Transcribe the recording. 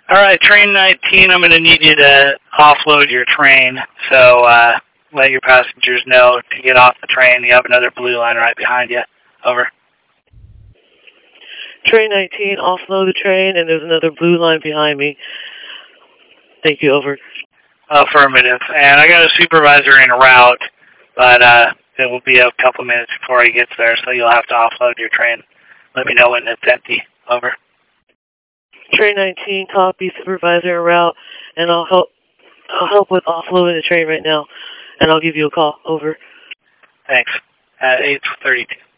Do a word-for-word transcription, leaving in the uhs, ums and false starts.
All right, train nineteen, I'm going to need you to offload your train, so uh, let your passengers know to get off the train. You have another blue line right behind you. Over. Train nineteen, offload the train, and there's another blue line behind me. Thank you, over. Affirmative. And I got a supervisor en route, but uh, it will be a couple minutes before he gets there, so you'll have to offload your train. Let me know when it's empty. Over. Train nineteen, copy, supervisor en route, and I'll help I'll help with offloading the train right now, and I'll give you a call. Over. Thanks. At eight thirty-two.